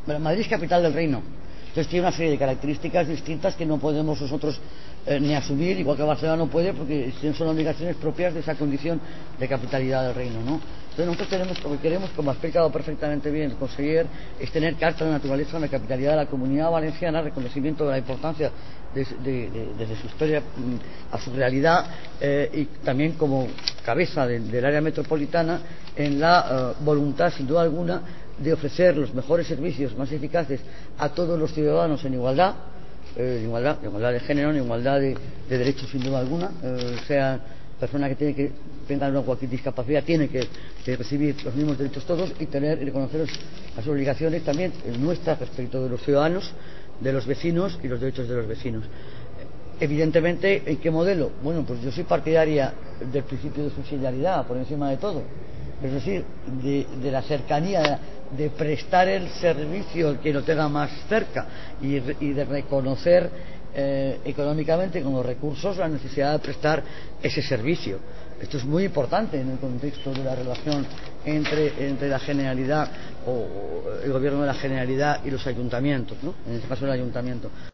Madrid es capital del reino. Entonces tiene una serie de características distintas que no podemos nosotros ni asumir, igual que Barcelona no puede, porque son obligaciones propias de esa condición de capitalidad del reino, ¿no? Entonces nosotros tenemos, lo que queremos, como ha explicado perfectamente bien el conseller, es tener carta de naturaleza en la capitalidad de la Comunidad Valenciana, reconocimiento de la importancia desde su historia a su realidad, y también como cabeza del área metropolitana en la voluntad, sin duda alguna, de ofrecer los mejores servicios más eficaces a todos los ciudadanos en igualdad, igualdad de género, en igualdad de derechos, sin duda alguna, sea persona que tenga cualquier discapacidad tiene que recibir los mismos derechos todos y tener y reconocer las obligaciones también nuestras respecto de los ciudadanos, de los vecinos y los derechos de los vecinos. Evidentemente, ¿en qué modelo? Bueno, pues yo soy partidaria del principio de subsidiariedad por encima de todo, es decir, de la cercanía, de prestar el servicio al que lo tenga más cerca y de reconocer económicamente con los recursos la necesidad de prestar ese servicio. Esto es muy importante en el contexto de la relación entre la Generalidad o el gobierno de la Generalidad y los ayuntamientos, ¿no? En este caso el ayuntamiento.